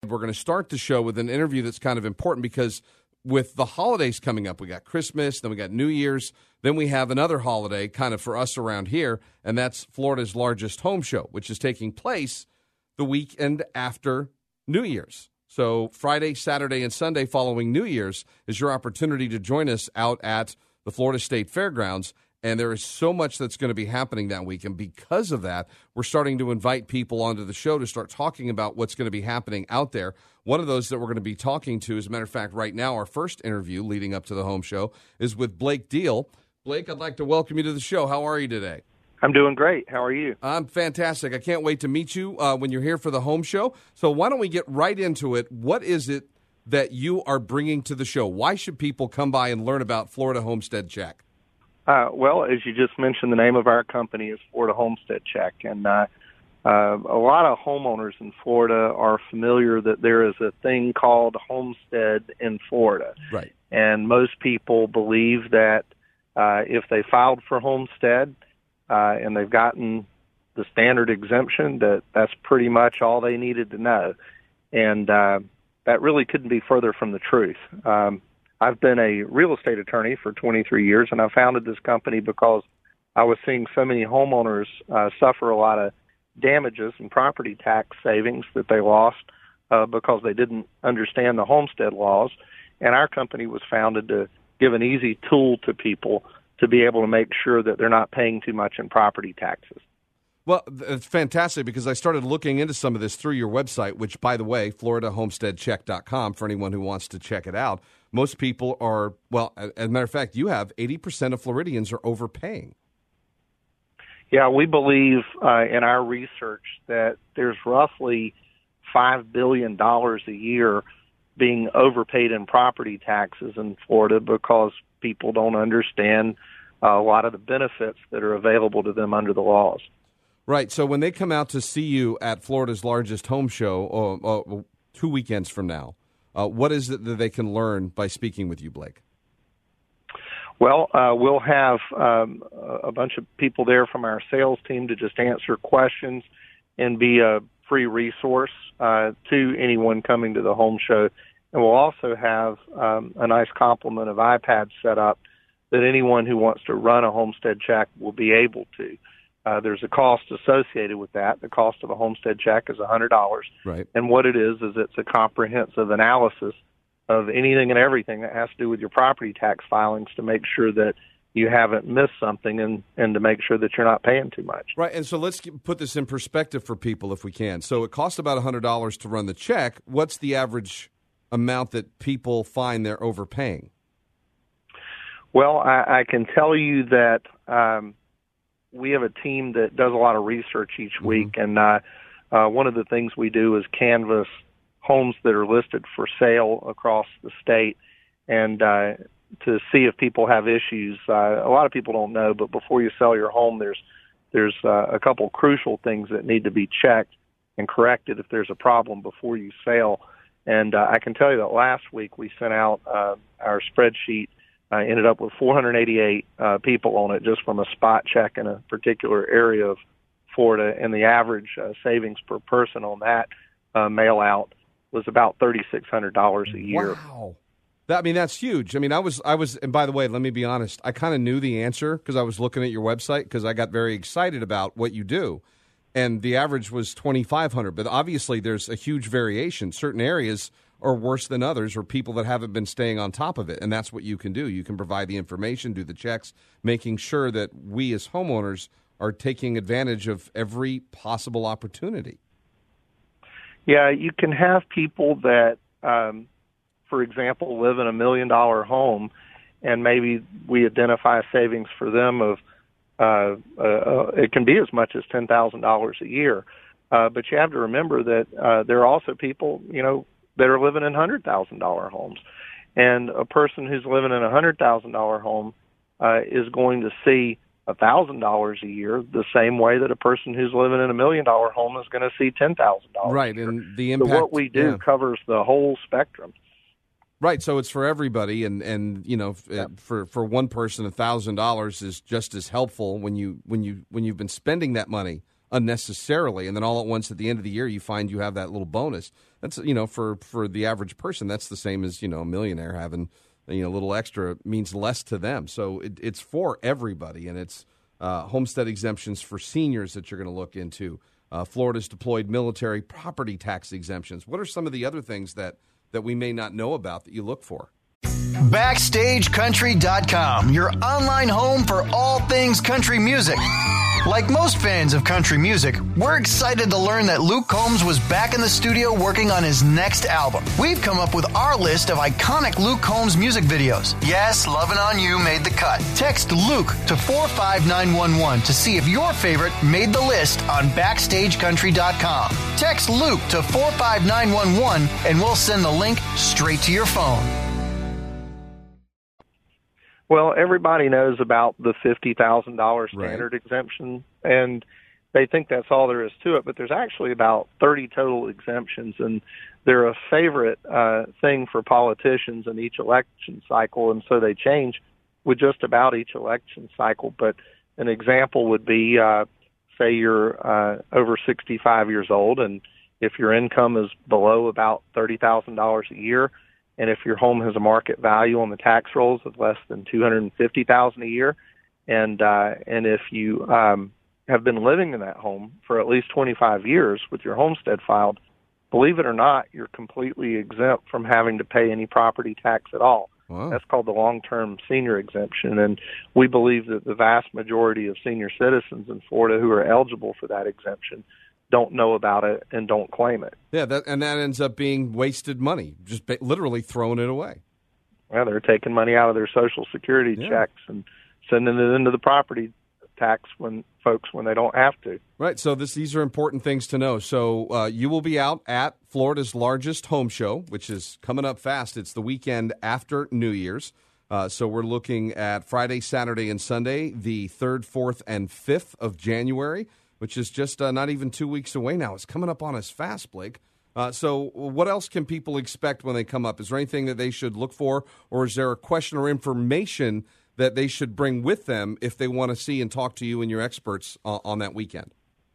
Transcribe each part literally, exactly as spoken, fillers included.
We're going to start the show with an interview that's kind of important because with the holidays coming up, we got Christmas, then we got New Year's, then we have another holiday kind of for us around here, and that's Florida's largest home show, which is taking place the weekend after New Year's. So Friday, Saturday, and Sunday following New Year's is your opportunity to join us out at the Florida State Fairgrounds. And there is so much that's going to be happening that week. And because of that, we're starting to invite people onto the show to start talking about what's going to be happening out there. One of those that we're going to be talking to, as a matter of fact, right now, our first interview leading up to the home show is with Blake Deal. Blake, I'd like to welcome you to the show. How are you today? I'm doing great. How are you? I'm fantastic. I can't wait to meet you uh, when you're here for the home show. So why don't we get right into it? What is it that you are bringing to the show? Why should people come by and learn about Florida Homestead Check? Uh, well, as you just mentioned, the name of our company is Florida Homestead Check, and uh, uh, a lot of homeowners in Florida are familiar that there is a thing called homestead in Florida. Right. And most people believe that uh, if they filed for homestead uh, and they've gotten the standard exemption, that that's pretty much all they needed to know. And uh, that really couldn't be further from the truth. Um, I've been a real estate attorney for twenty-three years, and I founded this company because I was seeing so many homeowners uh, suffer a lot of damages and property tax savings that they lost uh, because they didn't understand the homestead laws. And our company was founded to give an easy tool to people to be able to make sure that they're not paying too much in property taxes. Well, it's fantastic because I started looking into some of this through your website, which, by the way, florida homestead check dot com for anyone who wants to check it out. Most people are, well, as a matter of fact, you have eighty percent of Floridians are overpaying. Yeah, we believe uh, in our research that there's roughly five billion dollars a year being overpaid in property taxes in Florida because people don't understand uh, a lot of the benefits that are available to them under the laws. Right. So when they come out to see you at Florida's largest home show uh, uh, two weekends from now, uh, what is it that they can learn by speaking with you, Blake? Well, uh, we'll have um, a bunch of people there from our sales team to just answer questions and be a free resource uh, to anyone coming to the home show. And we'll also have um, a nice complement of iPads set up that anyone who wants to run a homestead check will be able to. Uh, there's a cost associated with that. The cost of a homestead check is one hundred dollars. Right. And what it is is it's a comprehensive analysis of anything and everything that has to do with your property tax filings to make sure that you haven't missed something and, and to make sure that you're not paying too much. Right, and so let's put this in perspective for people if we can. So it costs about one hundred dollars to run the check. What's the average amount that people find they're overpaying? Well, I, I can tell you that um, we have a team that does a lot of research each mm-hmm. week, and uh, uh, one of the things we do is canvass homes that are listed for sale across the state and uh, to see if people have issues. Uh, a lot of people don't know, but before you sell your home, there's there's uh, a couple crucial things that need to be checked and corrected if there's a problem before you sell. And uh, I can tell you that last week we sent out uh, our spreadsheet, uh, ended up with four hundred eighty-eight uh, people on it just from a spot check in a particular area of Florida, and the average uh, savings per person on that uh, mail out was about thirty-six hundred dollars a year. Wow. That, I mean, that's huge. I mean, I was, I was, and by the way, let me be honest, I kind of knew the answer because I was looking at your website because I got very excited about what you do. And the average was twenty-five hundred dollars. But obviously there's a huge variation. Certain areas are worse than others, or people that haven't been staying on top of it. And that's what you can do. You can provide the information, do the checks, making sure that we as homeowners are taking advantage of every possible opportunity. Yeah, you can have people that, um, for example, live in a million-dollar home, and maybe we identify savings for them of uh, uh, it can be as much as ten thousand dollars a year. Uh, but you have to remember that uh, there are also people, you know, that are living in one hundred thousand dollars homes. And a person who's living in a one hundred thousand dollars home uh, is going to see one thousand dollars a year the same way that a person who's living in a million-dollar home is going to see ten thousand dollars right, a year. And the impact, so what we do yeah. covers the whole spectrum. Right, so it's for everybody, and, and you know, yeah. for for one person, a thousand dollars is just as helpful when you when you when you've been spending that money unnecessarily, and then all at once at the end of the year you find you have that little bonus. That's, you know, for, for the average person, that's the same as, you know, a millionaire having, you know, a little extra means less to them. So it, it's for everybody, and it's uh, homestead exemptions for seniors that you're going to look into. Uh, Florida's deployed military property tax exemptions. What are some of the other things that, that we may not know about that you look for? Backstage Country dot com, your online home for all things country music. Like most fans of country music, we're excited to learn that Luke Combs was back in the studio working on his next album. We've come up with our list of iconic Luke Combs music videos. Yes, Lovin' On You made the cut. Text Luke to four five nine one one to see if your favorite made the list on Backstage Country dot com. Text Luke to four five nine one one and we'll send the link straight to your phone. Well, everybody knows about the fifty thousand dollars standard right. exemption, and they think that's all there is to it, but there's actually about thirty total exemptions, and they're a favorite uh, thing for politicians in each election cycle, and so they change with just about each election cycle. But an example would be, uh, say you're uh, over sixty-five years old, and if your income is below about thirty thousand dollars a year, and if your home has a market value on the tax rolls of less than two hundred fifty thousand dollars a year, and uh, and if you um, have been living in that home for at least twenty-five years with your homestead filed, believe it or not, you're completely exempt from having to pay any property tax at all. Wow. That's called the long-term senior exemption, and we believe that the vast majority of senior citizens in Florida who are eligible for that exemption don't know about it and don't claim it. Yeah, that, and that ends up being wasted money, just ba- literally throwing it away. Well, they're taking money out of their Social Security yeah. checks and sending it into the property tax when folks when they don't have to. Right, so this, these are important things to know. So uh, you will be out at Florida's largest home show, which is coming up fast. It's the weekend after New Year's. Uh, so we're looking at Friday, Saturday, and Sunday, the third, fourth, and fifth of January, which is just uh, not even two weeks away now. It's coming up on us fast, Blake. Uh, so what else can people expect when they come up? Is there anything that they should look for, or is there a question or information that they should bring with them if they want to see and talk to you and your experts uh, on that weekend?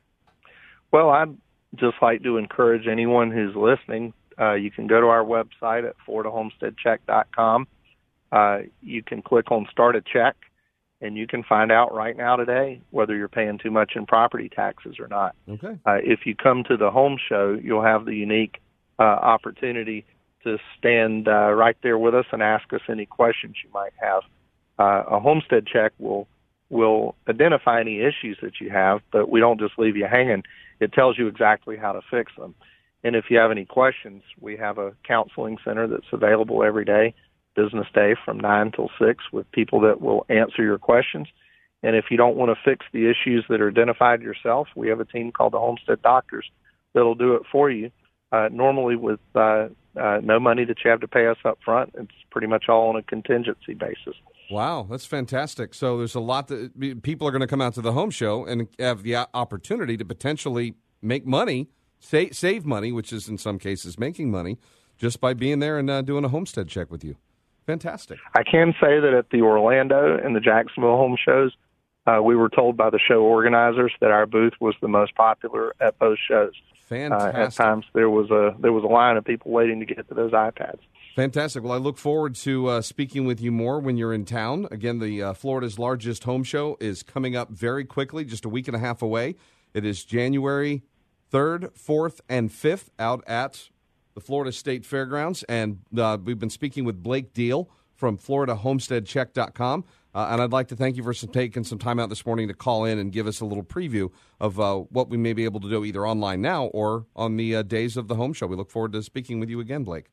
Well, I'd just like to encourage anyone who's listening. Uh, you can go to our website at Florida Homestead Check dot com. Uh, you can click on Start a Check, and you can find out right now today whether you're paying too much in property taxes or not. Okay. Uh, if you come to the home show, you'll have the unique uh, opportunity to stand uh, right there with us and ask us any questions you might have. Uh, a homestead check will will identify any issues that you have, but we don't just leave you hanging. It tells you exactly how to fix them. And if you have any questions, we have a counseling center that's available every day, business day from nine till six, with people that will answer your questions. And if you don't want to fix the issues that are identified yourself, we have a team called the Homestead Doctors that'll do it for you, uh, normally with uh, uh, no money that you have to pay us up front. It's pretty much all on a contingency basis. Wow, that's fantastic. So there's a lot that people are going to come out to the home show and have the opportunity to potentially make money, save, save money, which is in some cases making money, just by being there and uh, doing a homestead check with you. Fantastic. I can say that at the Orlando and the Jacksonville home shows, uh, we were told by the show organizers that our booth was the most popular at both shows. Fantastic. Uh, at times there was a there was a line of people waiting to get to those iPads. Fantastic. Well, I look forward to uh, speaking with you more when you're in town. Again, the uh, Florida's largest home show is coming up very quickly, just a week and a half away. It is January third, fourth, and fifth out at the Florida State Fairgrounds. And uh, we've been speaking with Blake Deal from Florida Homestead Check dot com. Uh, and I'd like to thank you for some, taking some time out this morning to call in and give us a little preview of uh, what we may be able to do either online now or on the uh, days of the home show. We look forward to speaking with you again, Blake.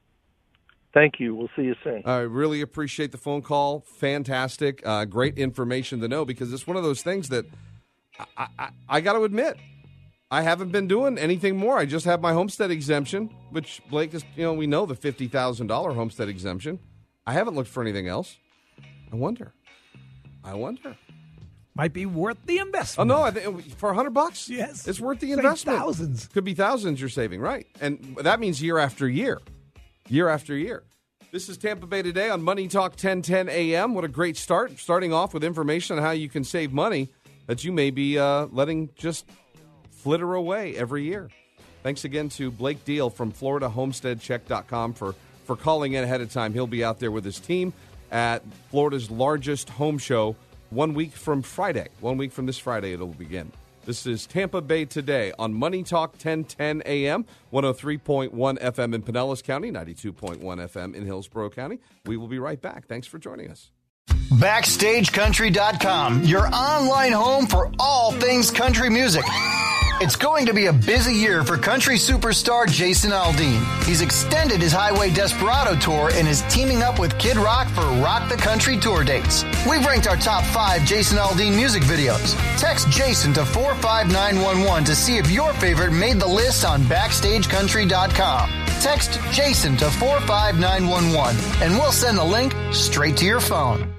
Thank you. We'll see you soon. I really appreciate the phone call. Fantastic. Uh, great information to know, because it's one of those things that I, I, I got to admit, I haven't been doing anything more. I just have my homestead exemption, which Blake is, you know, we know the fifty thousand dollars homestead exemption. I haven't looked for anything else. I wonder. I wonder. Might be worth the investment. Oh, no, I think for a hundred bucks? Yes. It's worth the Save investment. thousands. Could be thousands you're saving, right? And that means year after year. Year after year. This is Tampa Bay Today on Money Talk ten ten A M. What a great start. Starting off with information on how you can save money that you may be uh, letting just flitter away every year. Thanks again to Blake Deal from Florida Homestead Check dot com for, for calling in ahead of time. He'll be out there with his team at Florida's largest home show one week from Friday. One week from this Friday, it'll begin. This is Tampa Bay Today on Money Talk ten ten A M, one oh three point one F M in Pinellas County, ninety-two point one F M in Hillsborough County. We will be right back. Thanks for joining us. Backstage Country dot com, your online home for all things country music. It's going to be a busy year for country superstar Jason Aldean. He's extended his Highway Desperado tour and is teaming up with Kid Rock for Rock the Country tour dates. We've ranked our top five Jason Aldean music videos. Text Jason to four five nine one one to see if your favorite made the list on Backstage Country dot com. Text Jason to four five nine one one and we'll send the link straight to your phone.